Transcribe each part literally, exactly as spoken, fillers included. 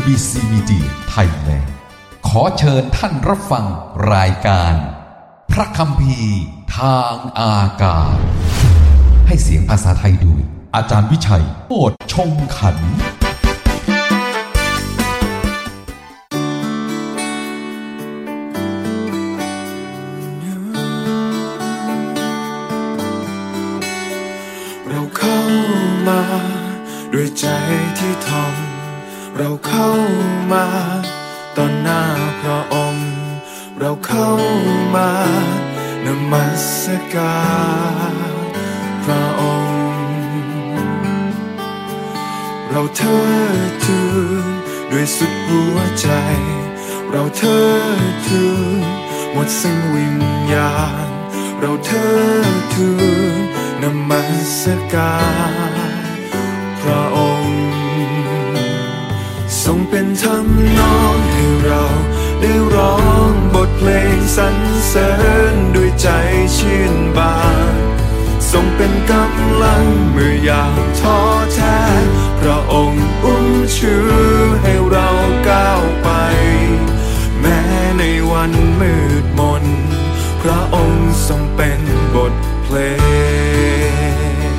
บี ซี Media Thailand ขอเชิญท่านรับฟังรายการพระคัมภีร์ทางอากาศให้เสียงภาษาไทยโดยอาจารย์วิชัยโอษฐ์ชงขันธ์เราเข้ามาด้วยใจที่ถ่อมเราเข้ามาต่อหน้าพระองค์เราเข้ามานมัสการพระองค์เราเทิดทูนด้วยสุดหัวใจเราเทิดทูนหมดสิ้นวิญญาณเราเทิดทูนนมัสการพระองค์ทรงเป็นธรรมนองให้เราได้ร้องบทเพลงสรรเสริญด้วยใจชื่นบานทรงเป็นกำลังเมื่อยามท้อแท้พระองค์อุ้มชูให้เราก้าวไปแม้ในวันมืดมนพระองค์ทรงเป็นบทเพลง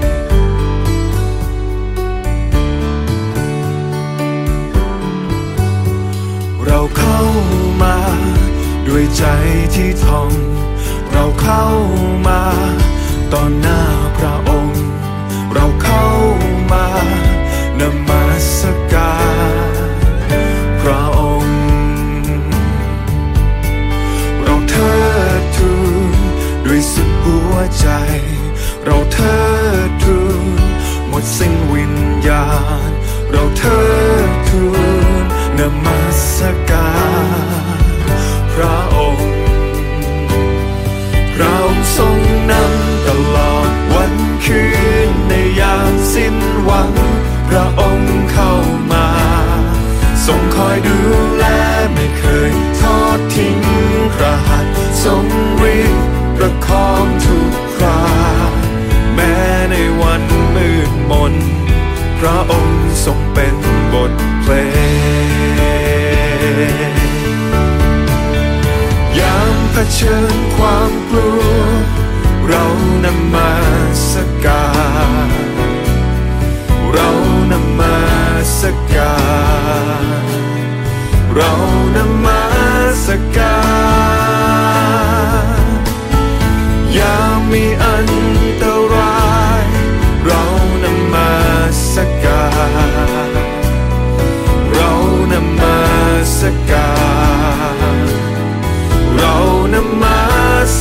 เราเข้ามาด้วยใจที่ถ่อมเราเข้ามาต่อหน้าพระองค์เราเข้ามานมัสการพระองค์เราเทิดทูนด้วยสุดหัวใจเราเทิดทูนหมดสิ้นวิญญาณเราเทิดทูนนมัสการพระองค์เราทรงนำตลอดวันคืนในยามสิ้นหวังพระองค์เข้ามาทรงคอยดูแลไม่เคยทอดทิ้งพระหัตถ์ทรงรีบประคองทุกคราแม้ในวันมืดมนพระองค์ทรงเป็นบทเพลงยามเผชิญความกลัวเรานมัสการเรานมัสการเรานมัสการยามมีอันตรายเรานมัสการเรานมัสการเรานมัส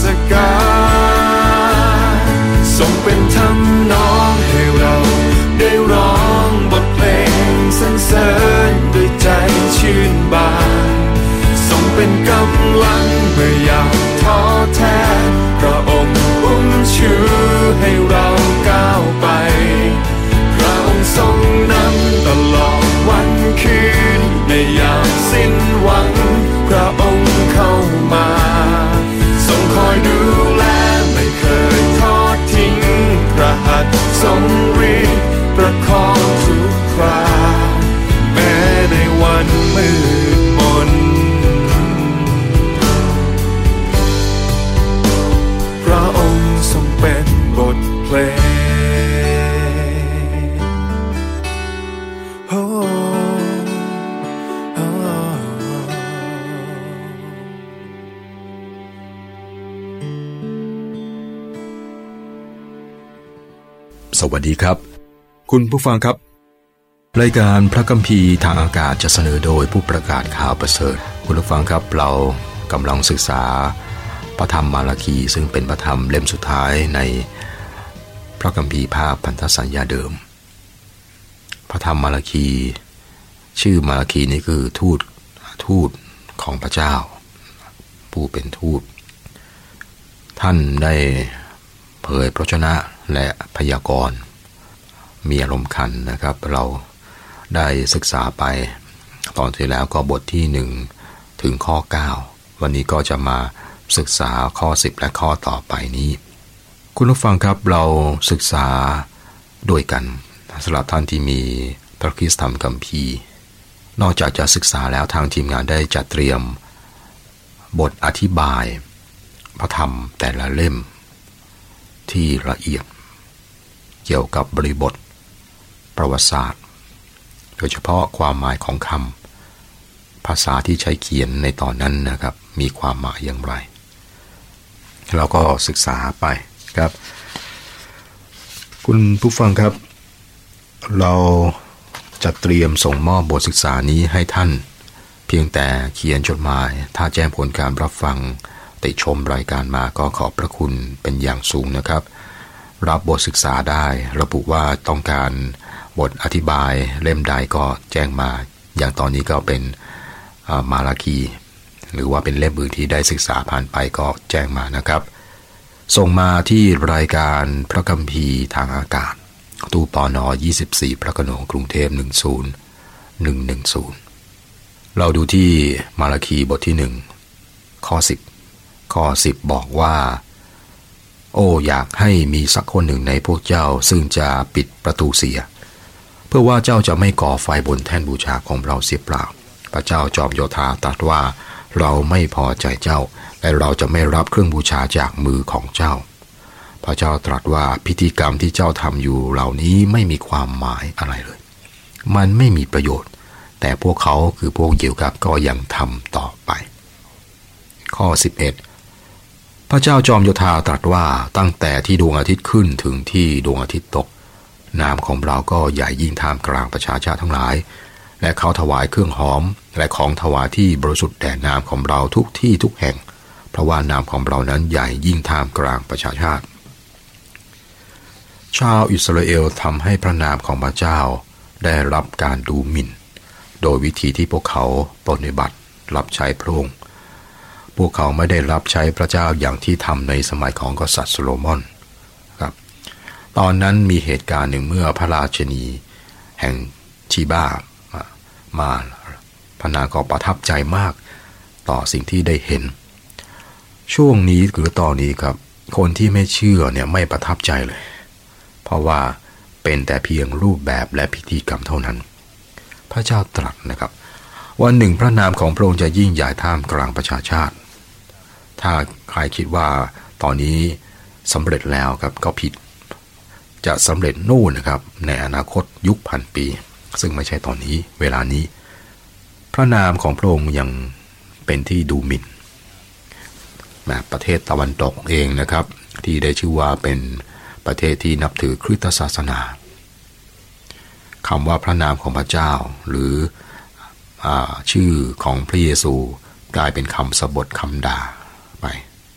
การทรงเป็นธรรมนองให้เราได้ร้องบทเพลงสรรเสริญด้วยใจชื่นบานทรงเป็นกำลังเมื่อยามท้อแท้พระองค์อุ้มชูให้เราก้าวไปพระองค์ทรงนำตลอดวันคืนในยามสิ้นหวังพระองค์เข้ามาทรงคอยดูแลไม่เคยทอดทิ้งพระหัตถ์ทรงรีบประคองทุกคราแม้ในวันมืดมนพระองค์ทรงเป็นบทเพลงสวัสดีครับคุณผู้ฟังครับรายการพระคัมภีร์ทางอากาศจะเสนอโดยผู้ประกาศข่าวประเสริฐคุณผู้ฟังครับเรากำลังศึกษาพระธรรมมาราคีซึ่งเป็นพระธรรมเล่มสุดท้ายในพระคัมภีร์ภาคพันธสัญญาเดิมพระธรรมมาราคีชื่อมาราคีนี้คือทูตทูตของพระเจ้าผู้เป็นทูตท่านได้เผยพระวจนะและพยากรณ์มีอารมณ์ขันนะครับเราได้ศึกษาไปตอนที่แล้วก็บทที่หนึ่งถึงข้อเก้าวันนี้ก็จะมาศึกษาข้อสิบและข้อต่อไปนี้คุณผู้ฟังครับเราศึกษาด้วยกันสำหรับท่านที่มีพระคริสตธรรมคัมภีร์นอกจากจะศึกษาแล้วทางทีมงานได้จัดเตรียมบทอธิบายพระธรรมแต่ละเล่มที่ละเอียดเกี่ยวกับบริบทประวัติศาสตร์โดยเฉพาะความหมายของคำภาษาที่ใช้เขียนในตอนนั้นนะครับมีความหมายอย่างไรเราก็ศึกษาไปครับคุณผู้ฟังครับเราจะเตรียมส่งมอบบทศึกษานี้ให้ท่านเพียงแต่เขียนจดหมายถ้าแจ้งผลการรับฟังติชมรายการมาก็ขอบพระคุณเป็นอย่างสูงนะครับรับบทศึกษาได้ระบุว่าต้องการบทอธิบายเล่มใดก็แจ้งมาอย่างตอนนี้ก็เป็นมาราคีหรือว่าเป็นเล่มอื่นที่ได้ศึกษาผ่านไปก็แจ้งมานะครับส่งมาที่รายการพระคัมภีร์ทางอากาศตู้ปนยี่สิบสี่พระโขนงกรุงเทพหนึ่งศูนย์หนึ่งหนึ่งศูนย์เราดูที่มาราคีบทที่หนึ่งข้อสิบข้อสิบบอกว่าโอ้อยากให้มีสักคนหนึ่งในพวกเจ้าซึ่งจะปิดประตูเสียเพื่อว่าเจ้าจะไม่ก่อไฟบนแท่นบูชาของเราเสียเปล่าพระเจ้าจอมโยธาตรัสว่าเราไม่พอใจเจ้าและเราจะไม่รับเครื่องบูชาจากมือของเจ้าพระเจ้าตรัสว่าพิธีกรรมที่เจ้าทำอยู่เหล่านี้ไม่มีความหมายอะไรเลยมันไม่มีประโยชน์แต่พวกเขาคือพวกยิวครับก็ยังทำต่อไปข้อสิบเอ็ดพระเจ้าจอมโยธาตรัสว่าตั้งแต่ที่ดวงอาทิตย์ขึ้นถึงที่ดวงอาทิตย์ตกนามของเราก็ใหญ่ยิ่งท่ามกลางประชาชาติทั้งหลายและเขาถวายเครื่องหอมและของถวายที่บริสุทธิ์แด่นามของเราทุกที่ทุกแห่งเพราะว่านามของเรานั้นใหญ่ยิ่งท่ามกลางประชาชาติชาวอิสราเอลทำให้พระนามของพระเจ้าได้รับการดูหมิ่นโดยวิธีที่พวกเขาปฏิบัติรับใช้พระองค์พวกเขาไม่ได้รับใช้พระเจ้าอย่างที่ทำในสมัยของกษัตริย์โซโลมอนครับตอนนั้นมีเหตุการณ์หนึ่งเมื่อพระราชนีแห่งชีบามาพระนางก็ประทับใจมากต่อสิ่งที่ได้เห็นช่วงนี้หรือตอนนี้ครับคนที่ไม่เชื่อเนี่ยไม่ประทับใจเลยเพราะว่าเป็นแต่เพียงรูปแบบและพิธีกรรมเท่านั้นพระเจ้าตรัสนะครับวันหนึ่งพระนามของพระองค์จะยิ่งใหญ่ท่ามกลางประชาชาติถ้าใครคิดว่าตอนนี้สำเร็จแล้วครับก็ผิดจะสำเร็จนู่นนะครับในอนาคตยุคพันปีซึ่งไม่ใช่ตอนนี้เวลานี้พระนามของพระองค์ยังเป็นที่ดูหมิ่นแม้ประเทศตะวันตกเองนะครับที่ได้ชื่อว่าเป็นประเทศที่นับถือคริสตศาสนาคำว่าพระนามของพระเจ้าหรือชื่อของพระเยซูกลายเป็นคำสบถคำด่าไป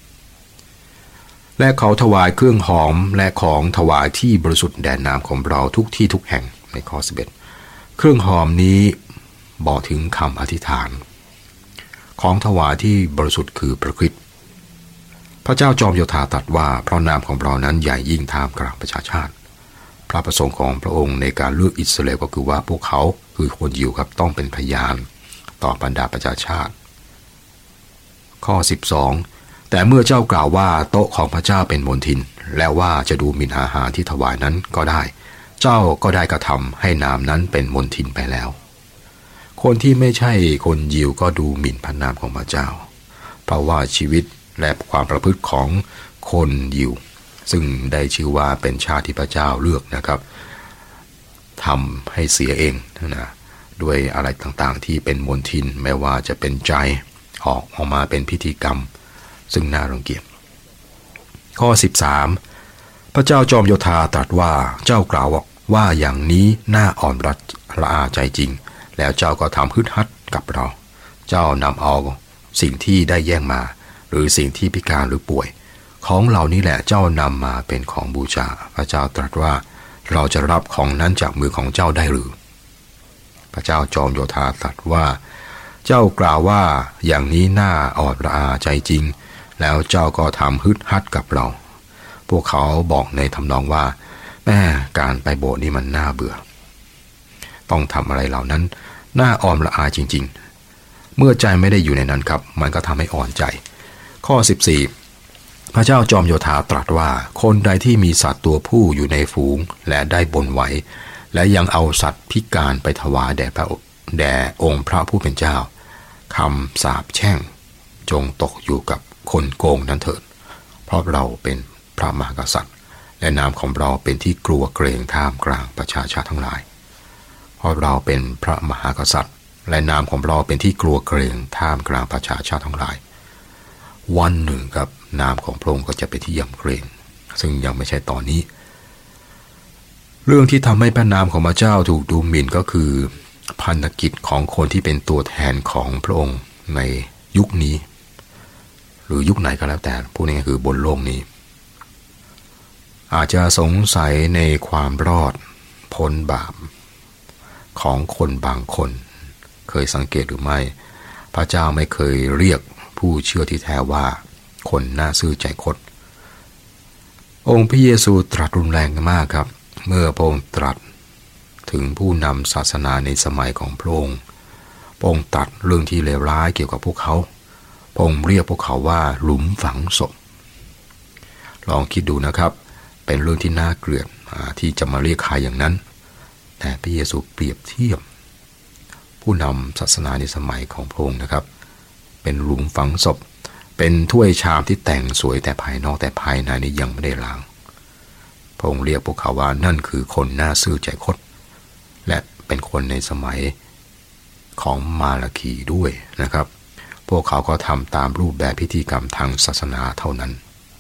และเขาถวายเครื่องหอมและของถวายที่บริสุทธิ์แด่นามของเราทุกที่ทุกแห่งในข้อสิบเอ็ดเครื่องหอมนี้บอกถึงคำอธิษฐานของถวายที่บริสุทธิ์คือพระคริสต์พระเจ้าจอมโยธาตรัสว่าเพราะนามของเรานั้นใหญ่ยิ่งท่ามกลางประชาชาติพระประสงค์ของพระองค์ในการเลือกอิสราเอลก็คือว่าพวกเขาคือคนยิวครับต้องเป็นพยานต่อบรรดาประชาชาติข้อสิบสองแต่เมื่อเจ้ากล่าวว่าโต๊ะของพระเจ้าเป็นมลทินและว่าจะดูหมิ่นอาหารที่ถวายนั้นก็ได้เจ้าก็ได้กระทำให้นามนั้นเป็นมลทินไปแล้วคนที่ไม่ใช่คนยิวก็ดูหมิ่นพระนามของพระเจ้าเพราะว่าชีวิตและความประพฤติของคนยิวซึ่งได้ชื่อว่าเป็นชาติที่พระเจ้าเลือกนะครับทำให้เสียเองนะด้วยอะไรต่างๆที่เป็นมลทินไม่ว่าจะเป็นใจออกออกมาเป็นพิธีกรรมซึ่งน่ารังเกียจข้อสิบสามพระเจ้าจอมโยธาตรัสว่าเจ้ากล่าวว่าอย่างนี้น่าอ่อนระอาใจจริงแล้วเจ้าก็ทำฮึดฮัดกับเราเจ้านำเอาสิ่งที่ได้แย่งมาหรือสิ่งที่พิการหรือป่วยของเหล่านี้แหละเจ้านำมาเป็นของบูชาพระเจ้าตรัสว่าเราจะรับของนั้นจากมือของเจ้าได้หรือพระเจ้าจอมโยธาตรัสว่าเจ้ากล่าวว่าอย่างนี้น่าอ่อนระอาใจจริงแล้วเจ้าก็ทำฮึดฮัดกับเราพวกเขาบอกในทำนองว่าแม่การไปโบสถ์นี่มันน่าเบื่อต้องทำอะไรเหล่านั้นน่าอ่อนระอาจริงๆเมื่อใจไม่ได้อยู่ในนั้นครับมันก็ทำให้อ่อนใจข้อสิบสี่พระเจ้าจอมโยธาตรัสว่าคนใดที่มีสัตว์ตัวผู้อยู่ในฝูงและได้บนไว้และยังเอาสัตว์พิการไปถวายแด่พระแด่องค์พระผู้เป็นเจ้าคำสาปแช่งจงตกอยู่กับคนโกงนั้นเถิดเพราะเราเป็นพระมหากษัตริย์และนามของเราเป็นที่กลัวเกรงท่ามกลางประชาชาติทั้งหลายเพราะเราเป็นพระมหากษัตริย์และนามของเราเป็นที่กลัวเกรงท่ามกลางประชาชาติทั้งหลายวันหนึ่งครับนามของพระองค์ก็จะเป็นที่ยำเกรงซึ่งยังไม่ใช่ตอนนี้เรื่องที่ทำให้พระนามของพระเจ้าถูกดูหมิ่นก็คือพันธกิจของคนที่เป็นตัวแทนของพระองค์ในยุคนี้หรือยุคไหนก็แล้วแต่พูดง่ายๆคือบนโลกนี้อาจจะสงสัยในความรอดพ้นบาปของคนบางคนเคยสังเกตหรือไม่พระเจ้าไม่เคยเรียกผู้เชื่อที่แท้ว่าคนน่าซื่อใจคดองค์พระเยซูตรัสรุนแรงมากครับเมื่อพระองค์ตรัสถึงผู้นำศาสนาในสมัยของพระองค์พระองค์ตรัสเรื่องที่เลวร้ายเกี่ยวกับพวกเขาพระองค์เรียกพวกเขาว่าหลุมฝังศพลองคิดดูนะครับเป็นเรื่องที่น่าเกลียดที่จะมาเรียกใครอย่างนั้นแต่พระเยซูเปรียบเทียบผู้นำศาสนาในสมัยของพระองค์นะครับเป็นหลุมฝังศพเป็นถ้วยชามที่แต่งสวยแต่ภายนอกแต่ภายในนี้ยังไม่ได้ล้างพระองค์เรียกพวกเขาว่านั่นคือคนน่าซื่อใจคดและเป็นคนในสมัยของมาราคีด้วยนะครับพวกเขาก็ทำตามรูปแบบพิธีกรรมทางศาสนาเท่านั้น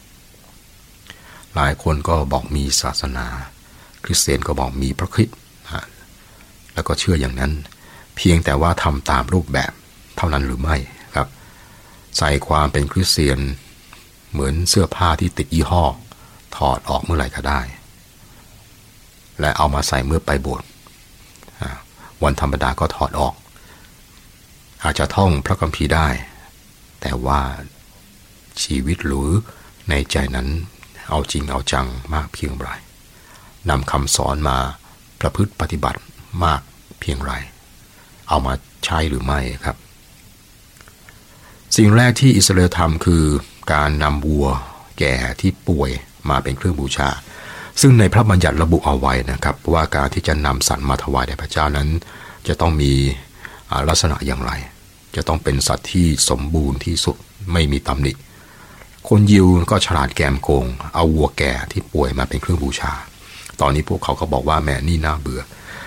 หลายคนก็บอกมีศาสนาคริสเตียนก็บอกมีพระคริสต์แล้วก็เชื่ออย่างนั้นเพียงแต่ว่าทำตามรูปแบบเท่านั้นหรือไม่ครับใส่ความเป็นคริสเตียนเหมือนเสื้อผ้าที่ติดยี่ห้อถอดออกเมื่อไหร่ก็ได้และเอามาใส่เมื่อไปโบสถ์วันธรรมดาก็ถอดออกอาจจะท่องพระคัมภีร์ได้แต่ว่าชีวิตหรือในใจนั้นเอาจริงเอาจังมากเพียงไรนำคำสอนมาประพฤติปฏิบัติมากเพียงไรเอามาใช้หรือไม่ครับสิ่งแรกที่อิสราเอลทำคือการนำวัวแก่ที่ป่วยมาเป็นเครื่องบูชาซึ่งในพระบัญญัติระบุเอาไว้นะครับว่าการที่จะนำสัตว์มาถวายแด่พระเจ้านั้นจะต้องมีลักษณะอย่างไรจะต้องเป็นสัตว์ที่สมบูรณ์ที่สุดไม่มีตำหนิคนยิวก็ฉลาดแกมโกงเอาวัวแก่ที่ป่วยมาเป็นเครื่องบูชาตอนนี้พวกเขาก็บอกว่าแม่นี่น่าเบื่อ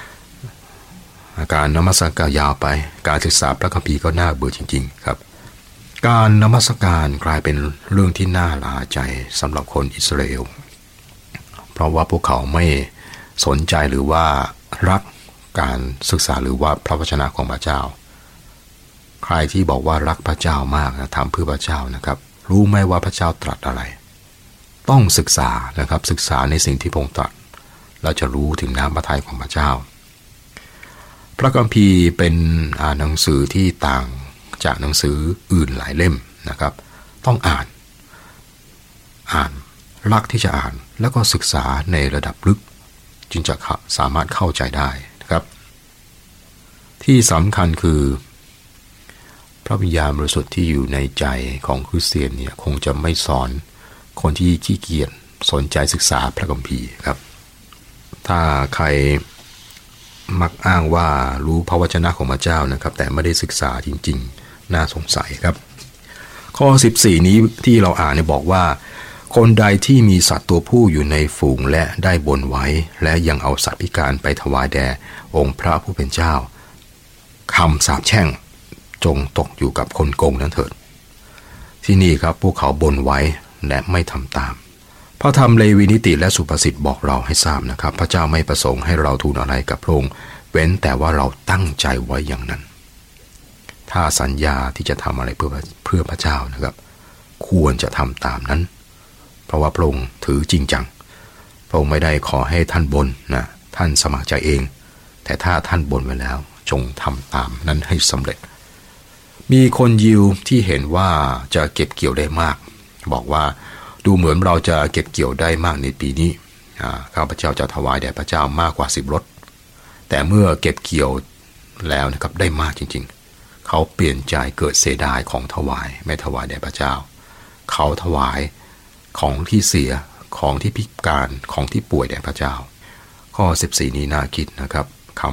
การนมัสการยาวไปการศึกษาพระคัมภีร์ก็น่าเบื่อจริงๆครับการนมัสการกลายเป็นเรื่องที่น่าลาใจสำหรับคนอิสราเอลเพราะว่าพวกเขาไม่สนใจหรือว่ารักการศึกษาหรือว่าพระวจนะของพระเจ้าใครที่บอกว่ารักพระเจ้ามากทำเพื่อพระเจ้านะครับรู้ไหมว่าพระเจ้าตรัสอะไรต้องศึกษานะครับศึกษาในสิ่งที่พระองค์ตรัสเราจะรู้ถึงน้ำพระทัยของพระเจ้าพระคัมภีร์เป็นหนังสือที่ต่างจากหนังสืออื่นหลายเล่มนะครับต้องอ่านอ่านรักที่จะอ่านแล้วก็ศึกษาในระดับลึกจึงจะสามารถเข้าใจได้นะครับที่สำคัญคือพระวิญญาณบริสุทธิ์ที่อยู่ในใจของคริสเตียนเนี่ยคงจะไม่สอนคนที่ขี้เกียจสนใจศึกษาพระคัมภีร์ครับถ้าใครมักอ้างว่ารู้พระวจนะของพระเจ้านะครับแต่ไม่ได้ศึกษาจริงๆน่าสงสัยครับข้อสิบสี่นี้ที่เราอ่านเนี่ยบอกว่าคนใดที่มีสัตว์ตัวผู้อยู่ในฝูงและได้บนไว้และยังเอาสัตว์พิการไปถวายแด่องค์พระผู้เป็นเจ้าคำสาปแช่งจงตกอยู่กับคนโกงนั้นเถิดที่นี่ครับพวกเขาบนไว้และไม่ทำตามพระธรรมเลวีนิติและสุภาษิตบอกเราให้ทราบนะครับพระเจ้าไม่ประสงค์ให้เราทูลอะไรกับพระองค์เว้นแต่ว่าเราตั้งใจไว้อย่างนั้นถ้าสัญญาที่จะทำอะไรเพื่อเพื่อพระเจ้านะครับควรจะทำตามนั้นเพราะว่าพระองค์ถือจริงจังพระองค์ไม่ได้ขอให้ท่านบนนะท่านสมัครใจเองแต่ถ้าท่านบนไว้แล้วจงทำตามนั้นให้สำเร็จมีคนยิวที่เห็นว่าจะเก็บเกี่ยวได้มากบอกว่าดูเหมือนเราจะเก็บเกี่ยวได้มากในปีนี้ข้าพเจ้าจะถวายแด่พระเจ้ามากกว่าสิบรถแต่เมื่อเก็บเกี่ยวแล้วนะครับได้มากจริงๆเขาเปลี่ยนใจเกิดเสียดายของถวายไม่ถวายแด่พระเจ้าเขาถวายของที่เสียของที่พิการของที่ป่วยแด่พระเจ้าข้อสิบสี่นี้น่าคิดนะครับค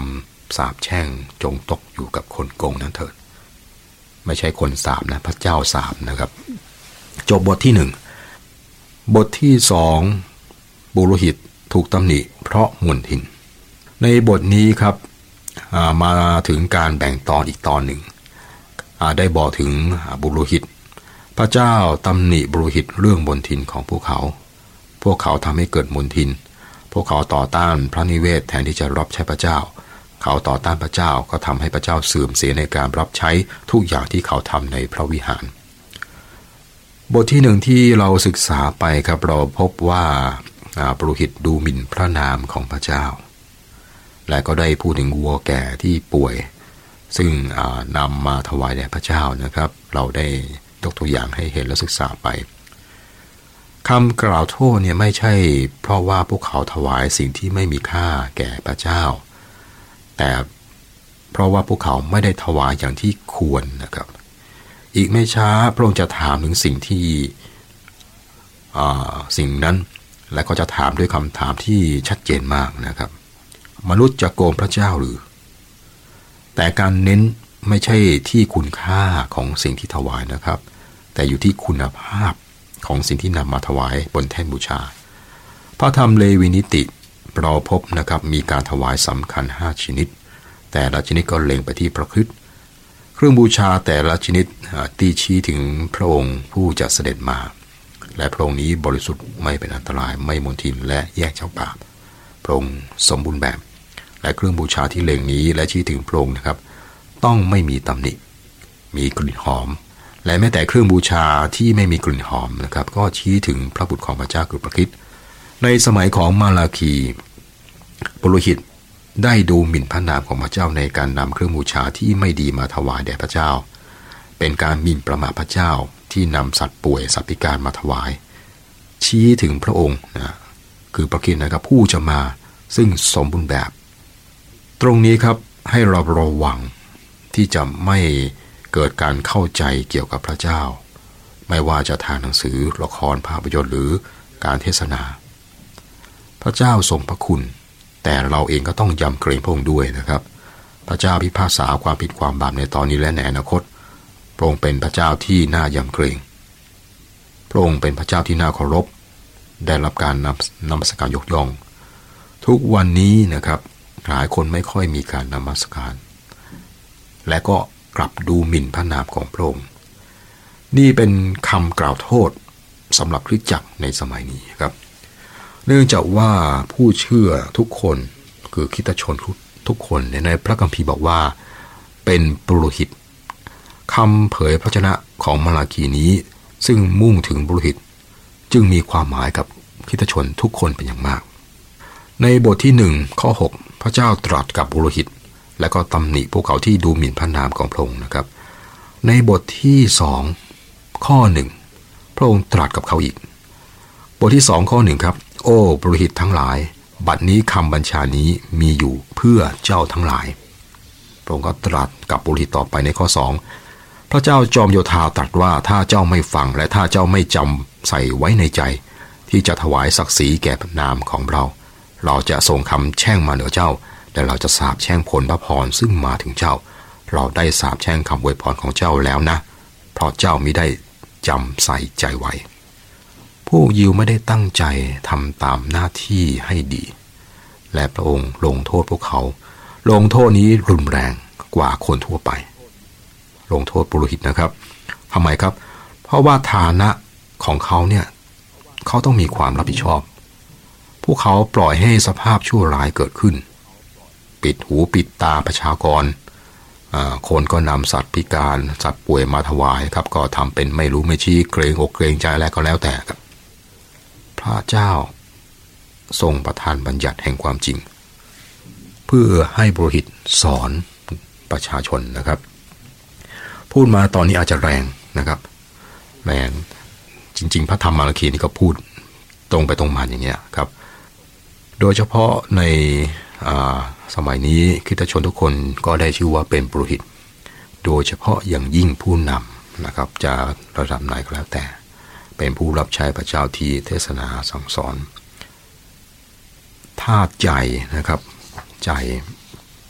สาปแช่งจงตกอยู่กับคนโกงนั้นเถิดไม่ใช่คนสาปนะพระเจ้าสาปนะครับจบบทที่หนึ่งบทที่สองปุโรหิตถูกตำหนิเพราะมลทินในบทนี้ครับมาถึงการแบ่งตอนอีกตอนหนึ่งได้บอกถึงปุโรหิตพระเจ้าตำหนิปุโรหิตเรื่องมลทินของพวกเขาพวกเขาทำให้เกิดมลทินพวกเขาต่อต้านพระนิเวศแทนที่จะรับใช้พระเจ้าเขาต่อต้านพระเจ้าก็ทำให้พระเจ้าเสื่อมเสียในการรับใช้ทุกอย่างที่เขาทำในพระวิหารบทที่หนึ่งที่เราศึกษาไปครับเราพบว่าปุโรหิตดูหมิ่นพระนามของพระเจ้าและก็ได้พูดถึงวัวแก่ที่ป่วยซึ่งนำมาถวายแด่พระเจ้านะครับเราได้ยกตัวอย่างให้เห็นและศึกษาไปคำกล่าวโทษเนี่ยไม่ใช่เพราะว่าพวกเขาถวายสิ่งที่ไม่มีค่าแก่พระเจ้าแต่เพราะว่าพวกเขาไม่ได้ถวายอย่างที่ควรนะครับอีกไม่ช้าพระองค์จะถามถึงสิ่งที่สิ่งนั้นและก็จะถามด้วยคำถามที่ชัดเจนมากนะครับมนุษย์จะโกงพระเจ้าหรือแต่การเน้นไม่ใช่ที่คุณค่าของสิ่งที่ถวายนะครับแต่อยู่ที่คุณภาพของสิ่งที่นำมาถวายบนแท่นบูชาพระธรรมเลวีนิติเราพบนะครับมีการถวายสำคัญห้าชนิดแต่ละชนิดก็เล็งไปที่พระคริสต์เครื่องบูชาแต่ละชนิดตีชี้ถึงพระองค์ผู้จะเสด็จมาและพระองค์นี้บริสุทธิ์ไม่เป็นอันตรายไม่มลทินและแยกจากบาปพระองค์สมบูรณ์แบบและเครื่องบูชาที่เล็งนี้และชี้ถึงพระองค์นะครับต้องไม่มีตำหนิมีกลิ่นหอมและแม้แต่เครื่องบูชาที่ไม่มีกลิ่นหอมนะครับก็ชี้ถึงพระบุตรของพระเจ้าคือพระคริสต์ในสมัยของมาลาคีปุโรหิตได้ดูหมิ่นพระนามของพระเจ้าในการนำเครื่องบูชาที่ไม่ดีมาถวายแด่พระเจ้าเป็นการหมิ่นประมาทพระเจ้าที่นำสัตว์ป่วยสัตว์พิการมาถวายชี้ถึงพระองค์นะคือพระคริสต์นะครับผู้จะมาซึ่งสมบูรณ์แบบตรงนี้ครับให้เราระวังที่จะไม่เกิดการเข้าใจเกี่ยวกับพระเจ้าไม่ว่าจะทางหนังสือละครภาพยนตร์หรือการเทศนาพระเจ้าทรงพระคุณแต่เราเองก็ต้องยำเกรงพระองค์ด้วยนะครับพระเจ้าพิพากษาความผิดความบาปในตอนนี้และในอนาคตพระองค์เป็นพระเจ้าที่น่ายำเกรงพระองค์เป็นพระเจ้าที่น่าเคารพได้รับการนำนมัสการยกย่องทุกวันนี้นะครับหลายคนไม่ค่อยมีการนมัสการและก็กลับดูหมิ่นพระนามของพระองค์นี่เป็นคำกล่าวโทษสำหรับคริสตจักรในสมัยนี้ครับเนื่องจากว่าผู้เชื่อทุกคนคือคริสตชนทุกคนในพระคัมภีร์บอกว่าเป็นปุโรหิตคำเผยพระชนะของมาลาคีนี้ซึ่งมุ่งถึงปุโรหิตจึงมีความหมายกับคริสตชนทุกคนเป็นอย่างมากในบทที่หนึ่งข้อหกพระเจ้าตรัสกับปุโรหิตและก็ตำหนิพวกเขาที่ดูหมิ่นพระนามของพระองค์นะครับในบทที่สองข้อหนึ่งพระองค์ตรัสกับเขาอีกบทที่สองข้อหนึ่งครับโอ้ปุโรหิตทั้งหลายบัดนี้คำบัญชานี้มีอยู่เพื่อเจ้าทั้งหลายพระองค์ก็ตรัสกับปุโรหิตต่อไปในข้อสองพระเจ้าจอมโยธาตรัสว่าถ้าเจ้าไม่ฟังและถ้าเจ้าไม่จำใส่ไว้ในใจที่จะถวายศักดิ์ศรีแก่นามของเราเราจะส่งคำแช่งมาเหนือเจ้าและเราจะสาปแช่งผลพระพรซึ่งมาถึงเจ้าเราได้สาปแช่งคำอวยพรของเจ้าแล้วนะเพราะเจ้ามิได้จำใส่ใจไว้พวกยิวไม่ได้ตั้งใจทำตามหน้าที่ให้ดีและพระองค์ลงโทษพวกเขาลงโทษนี้รุนแรงกว่าคนทั่วไปลงโทษปุโรหิตนะครับทำไมครับเพราะว่าฐานะของเขาเนี่ยเขาต้องมีความรับผิดชอบพวกเขาปล่อยให้สภาพชั่วร้ายเกิดขึ้นปิดหูปิดตาประชากรคนก็นำสัตว์พิการสัตว์ป่วยมาถวายครับก็ทำเป็นไม่รู้ไม่ชี้เกรงอกเกรงใจแล้วก็แล้วแต่ครับพระเจ้าทรงประทานบัญญัติแห่งความจริงเพื่อให้ปุโรหิตสอนประชาชนนะครับพูดมาตอนนี้อาจจะแรงนะครับแรงจริงๆพระธรรมมาราคีนี่ก็พูดตรงไปตรงมาอย่างเงี้ยครับโดยเฉพาะในสมัยนี้คริสตชนทุกคนก็ได้ชื่อว่าเป็นปุโรหิตโดยเฉพาะอย่างยิ่งผู้นำนะครับจะระดับไหนก็แล้วแต่เป็นผู้รับใช้พระเจ้าที่เทศนาสั่งสอนถ้าใจนะครับใจ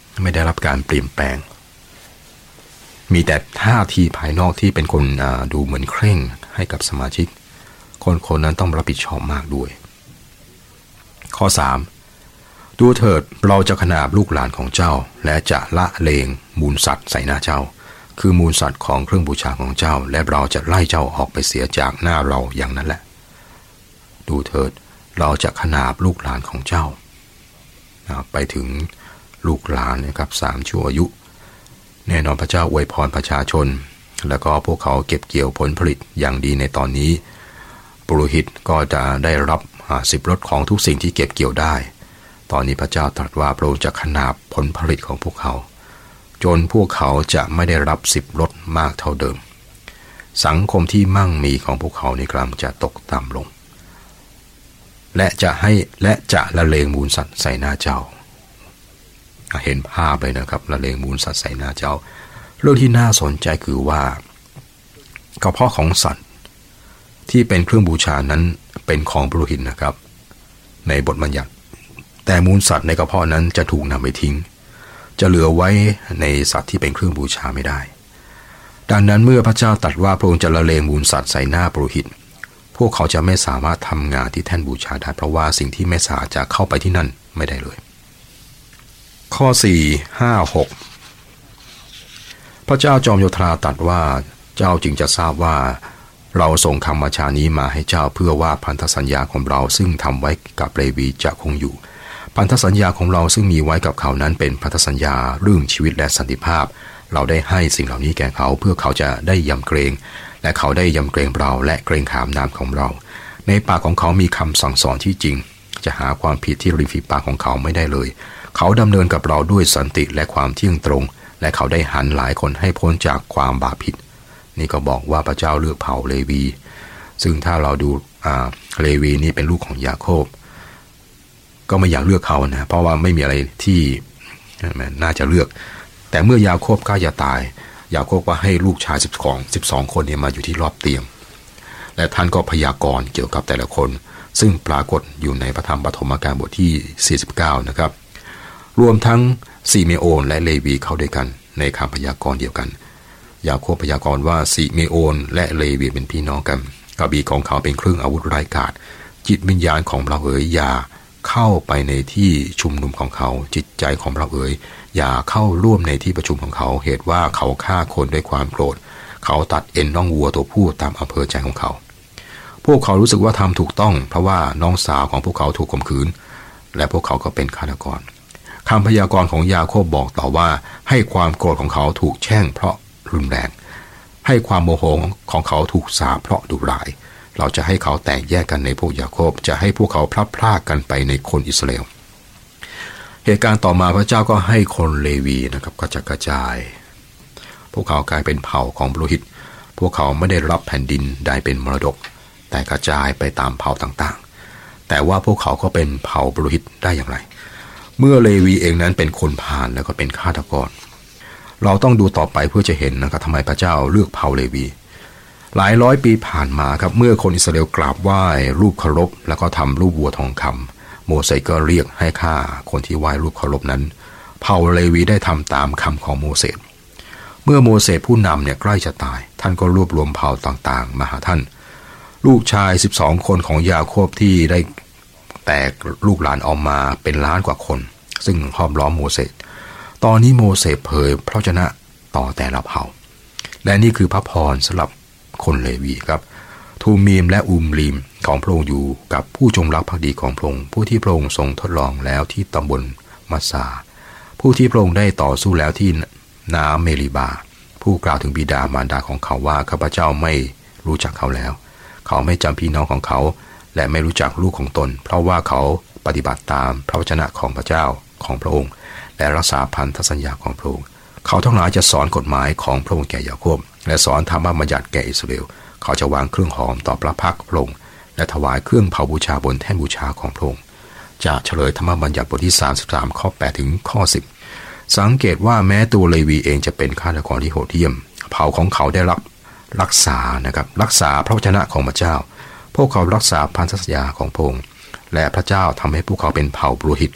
ไม่ได้รับการเปลี่ยนแปลงมีแต่ท่าทีภายนอกที่เป็นคนดูเหมือนเคร่งให้กับสมาชิกคนคนนั้นต้องรับผิดชอบมากด้วยข้อสามดูเถิดเราจะขนาบลูกหลานของเจ้าและจะละเลงมูลสัตว์ใส่หน้าเจ้าคือมูลสัตว์ของเครื่องบูชาของเจ้าและเราจะไล่เจ้าออกไปเสียจากหน้าเราอย่างนั้นแหละดูเถิดเราจะขนาบลูกหลานของเจ้าไปถึงลูกหลานนะครับสามชั่วอายุแน่นอนพระเจ้าอวยพรประชาชนแล้วก็พวกเขาเก็บเกี่ยวผลผลิตอย่างดีในตอนนี้ปุโรหิตก็จะได้รับสิบรถของทุกสิ่งที่เก็บเกี่ยวได้ตอนนี้พระเจ้าตรัสว่าพระองค์จะขนาบผลผลิตของพวกเขาจนพวกเขาจะไม่ได้รับสิบรถมากเท่าเดิมสังคมที่มั่งมีของพวกเขาในกลางจะตกต่ำลงและจะให้และจะละเลงมูลสัตว์ใส่หน้าเจ้าเห็นภาพเลยนะครับละเลงมูลสัตว์ใส่หน้าเจ้าเรื่องที่น่าสนใจคือว่ากระเพาะของสัตว์ที่เป็นเครื่องบูชานั้นเป็นของปุโรหิตนะครับในบทบัญญัติแต่มูลสัตว์ในกระเพาะนั้นจะถูกนำไปทิ้งจะเหลือไว้ในสัตว์ที่เป็นเครื่องบูชาไม่ได้ดังนั้นเมื่อพระเจ้าตรัสว่าพระองค์จะละเลงมูลสัตว์ใส่หน้าปุโรหิตพวกเขาจะไม่สามารถทำงานที่แท่นบูชาได้เพราะว่าสิ่งที่ไม่สามารถจะเข้าไปที่นั่นไม่ได้เลยข้อสี่ ห้า หกพระเจ้าจอมโยธาตรัสว่าเจ้าจึงจะทราบว่าเราส่งคำบัญชานี้มาให้เจ้าเพื่อว่าพันธสัญญาของเราซึ่งทำไว้กับเลวีจะคงอยู่พันธสัญญาของเราซึ่งมีไว้กับเขานั้นเป็นพันธสัญญาเรื่องชีวิตและสันติภาพเราได้ให้สิ่งเหล่านี้แก่เขาเพื่อเขาจะได้ยำเกรงและเขาได้ยำเกรงเราและเกรงขามนามของเราในปากของเขามีคำสั่งสอนที่จริงจะหาความผิดที่ริมฝีปากของเขาไม่ได้เลยเขาดำเนินกับเราด้วยสันติและความเที่ยงตรงและเขาได้หันหลายคนให้พ้นจากความบาปผิดนี่ก็บอกว่าพระเจ้าเลือกเผ่าเลวีซึ่งถ้าเราดูเลวีนี่เป็นลูกของยาโคบก็ไม่อยากเลือกเขานะเพราะว่าไม่มีอะไรที่น่าจะเลือกแต่เมื่อยาโคบใกล้จะตายยาโคบก็ให้ลูกชายสิบสอง สิบสองคนนี้มาอยู่ที่รอบเตียงและท่านก็พยากรณ์เกี่ยวกับแต่ละคนซึ่งปรากฏอยู่ในพระธรรมปฐมกาลบทที่สี่สิบเก้านะครับรวมทั้งซิเมโอนและเลวีเข้าด้วยกันในคำพยากรณ์เดียวกันยาโคบพยากรณ์ว่าซิเมโอนและเลวีเป็นพี่น้องกันกระบี่ของเขาเป็นเครื่องอาวุธร้ายกาจจิตวิญญาณของเราเอ๋ยอย่าเข้าไปในที่ชุมนุมของเขาจิตใจของเราเอ๋ยอย่าเข้าร่วมในที่ประชุมของเขาเหตุว่าเขาฆ่าคนด้วยความโกรธเขาตัดเอ็นน่องวัวตัวผู้ตามอำเภอใจของเขาพวกเขารู้สึกว่าทำถูกต้องเพราะว่าน้องสาวของพวกเขาถูกข่มขืนและพวกเขาก็เป็นฆาตกรคำพยากรณ์ของยาโคบบอกต่อว่าให้ความโกรธของเขาถูกแช่งเพราะรุนแรงให้ความโมโหของเขาถูกสาปเพราะดุร้ายเราจะให้เขาแตกแยกกันในพวกยาโคบจะให้พวกเขาพลัดพรากกันไปในคนอิสราเอลเหตุการณ์ต่อมาพระเจ้าก็ให้คนเลวีนะครับกระจัดกระจายพวกเขากลายเป็นเผ่าของปุโรหิตพวกเขาไม่ได้รับแผ่นดินใดเป็นมรดกแต่กระจายไปตามเผ่าต่างๆแต่ว่าพวกเขาก็เป็นเผ่าปุโรหิตได้อย่างไรเมื่อเลวีเองนั้นเป็นคนพาลแล้วก็เป็นฆาตกรเราต้องดูต่อไปเพื่อจะเห็นนะครับทำไมพระเจ้าเลือกเผ่าเลวีหลายร้อยปีผ่านมาครับเมื่อคนอิสราเอลกราบไหว้รูปเคารพแล้วก็ทำรูปวัวทองคำโมเสสก็เรียกให้ฆ่าคนที่ไหว้รูปเคารพนั้นเผ่าเลวีได้ทำตามคำของโมเสสเมื่อโมเสสผู้นำเนี่ยใกล้จะตายท่านก็รวบรวมเผ่าต่างๆมาหาท่านลูกชายสิบสองคนของยาโคบที่ได้แตกลูกหลานออกมาเป็นล้านกว่าคนซึ่งห้อมล้อมโมเสสตอนนี้โมเสสเผยพระวจนะต่อแต่ละเผ่าและนี่คือพระพรสำหรับคนเลวีครับทูมีมและอุมรีมของพระองค์อยู่กับผู้จงรักภักดีของพระองค์ผู้ที่พระองค์ทรงทดลองแล้วที่ตำบลมัสสาผู้ที่พระองค์ได้ต่อสู้แล้วที่น้ำเมริบาผู้กล่าวถึงบิดามารดาของเขาว่าข้าพเจ้าไม่รู้จักเขาแล้วเขาไม่จำพี่น้องของเขาและไม่รู้จักลูกของตนเพราะว่าเขาปฏิบัติตามพระวจนะของพระเจ้าของพระองค์และรักษาพันธสัญญาของพระองค์เขาทั้งหลายจะสอนกฎหมายของพระองค์แก่ยาโคบและสอนธรรมบัญญัติแก่อิสราเอลเขาจะวางเครื่องหอมต่อพระพักตร์พระองค์และถวายเครื่องเผาบูชาบนแท่นบูชาของพระองค์จะเฉลยธรรมบัญญัติบทที่สามสิบสามข้อแปดถึงข้อสิบสังเกตว่าแม้ตัวเลวีเองจะเป็นฆาตกรที่โหดเหี้ยมเผ่าของเขาได้รับรักษานะครับรักษาพระวจนะของพระเจ้าพวกเขารักษาพันธสัญญาของพระองค์และพระเจ้าทำให้พวกเขาเป็นเผ่าปุโรหิตเพื่อ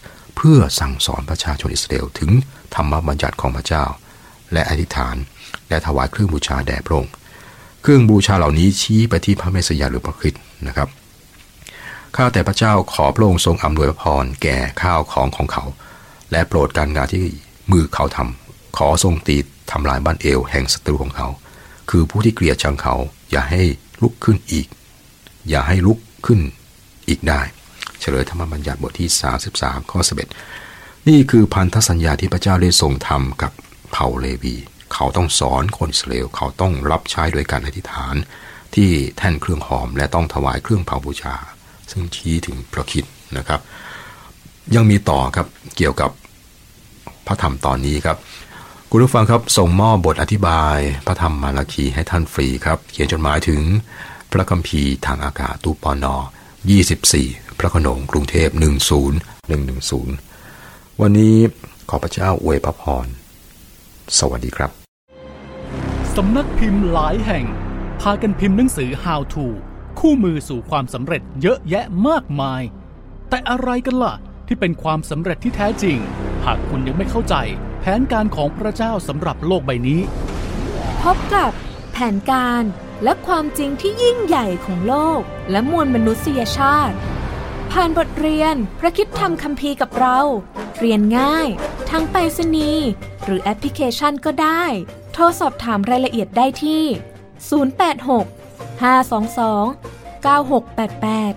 พื่อสั่งสอนประชาชนอิสราเอลถึงธรรมบัญญัติของพระเจ้าและอธิษฐานและถวายเครื่องบูชาแด่พระองค์เครื่องบูชาเหล่านี้ชี้ไปที่พระเมสสิยาหรือพระคริสต์นะครับข้าแต่พระเจ้าขอพระองค์ทรงอำนวยพรแก่ข้าวของของเขาและโปรดการงานที่มือเขาทำขอทรงตีทำลายบ้านเอวแห่งศัตรูของเขาคือผู้ที่เกลียดชังเขาอย่าให้ลุกขึ้นอีกอย่าให้ลุกขึ้นอีกได้เฉลยธรรมบัญญัติบทที่สามสิบสามข้อสิบเอ็ดนี่คือพันธสัญญาที่พระเจ้าได้ทรงทำกับเผ่าเลวีเขาต้องสอนคนอิสราเอลเขาต้องรับใช้โดยการอธิษฐานที่แท่นเครื่องหอมและต้องถวายเครื่องเผาบูชาซึ่งชี้ถึงพระคริสต์นะครับยังมีต่อครับเกี่ยวกับพระธรรมตอนนี้ครับคุณผู้ฟังครับส่งมอบบทอธิบายพระธรรมมาราคีให้ท่านฟรีครับเขียนจดหมายถึงพระคัมภีร์ทางอากาศตู้ปนยี่สิบสี่พระโขนงกรุงเทพหนึ่งศูนย์หนึ่งหนึ่งศูนย์วันนี้ขอพระเจ้าอวยพระพรสวัสดีครับสำนักพิมพ์หลายแห่งพากันพิมพ์หนังสือ How to คู่มือสู่ความสำเร็จเยอะแยะมากมายแต่อะไรกันล่ะที่เป็นความสำเร็จที่แท้จริงหากคุณยังไม่เข้าใจแผนการของพระเจ้าสำหรับโลกใบนี้พบกับแผนการและความจริงที่ยิ่งใหญ่ของโลกและมวลมนุษยชาติผ่านบทเรียนพระคริสตธรรมคัมภีร์กับเราเรียนง่ายทั้งไปรษณีย์หรือแอปพลิเคชันก็ได้โทรสอบถามรายละเอียดได้ที่ศูนย์ แปด หก ห้า สอง สอง เก้า หก แปด แปด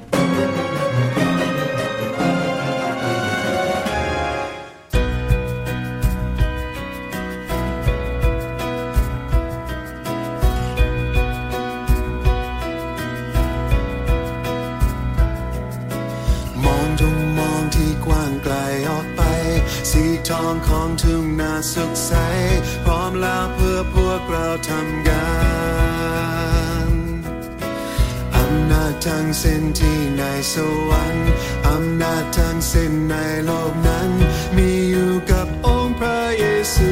สีทองของทุ่งนาสุขใสพร้อมแล้วเพื่อพวกเราทำงานอำนาจทั้งสิ้นที่ในสวรรค์อำนาจทั้งสิ้นในโลกนั้นมีอยู่กับองค์พระเยซู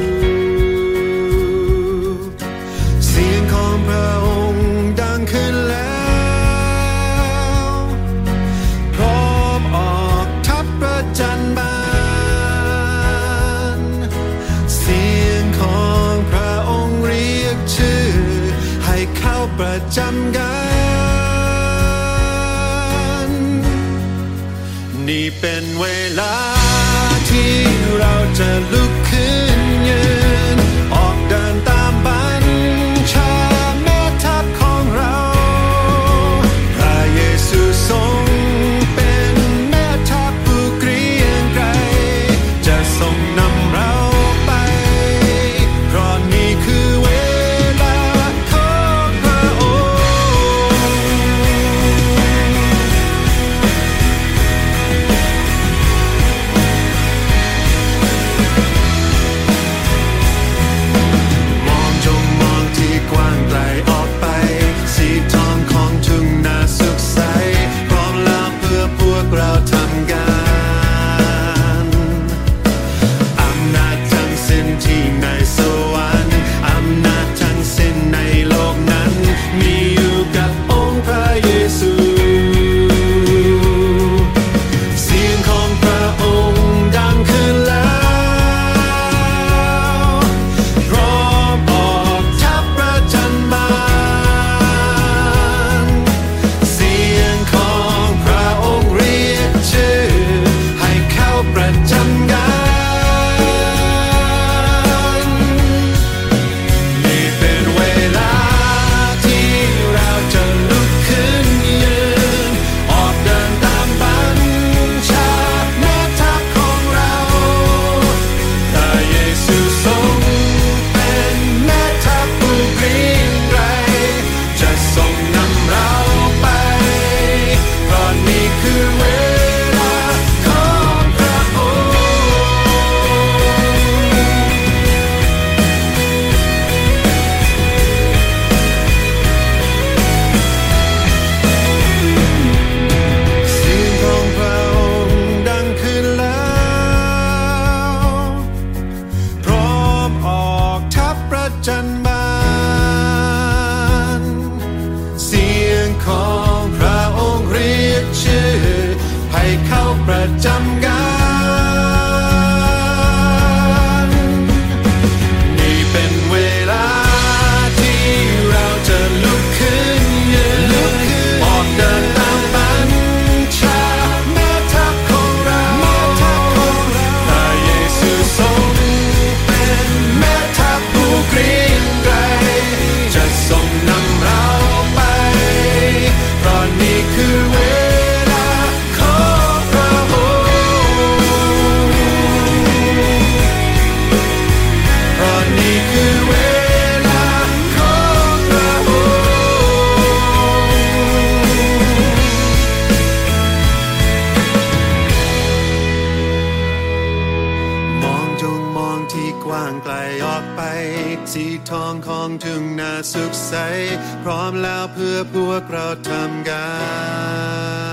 เสียงของพระองค์ดังขึ้นแล้วพร้อมออกทัพประจันบานประจำกันนี่เป็นเวลาที่เราจะลุกขึ้นยืนออกเดินตามบัญชาแม่ทัพของเราพระเยซูทรงเป็นแม่ทัพผู้เกรียงไกรจะทรงนำเราไปเพราะนี่คือเวกว้างไกลออกไปสีทองของทุ่งนาสุขใสพร้อมแล้วเพื่อพวกเราทำงาน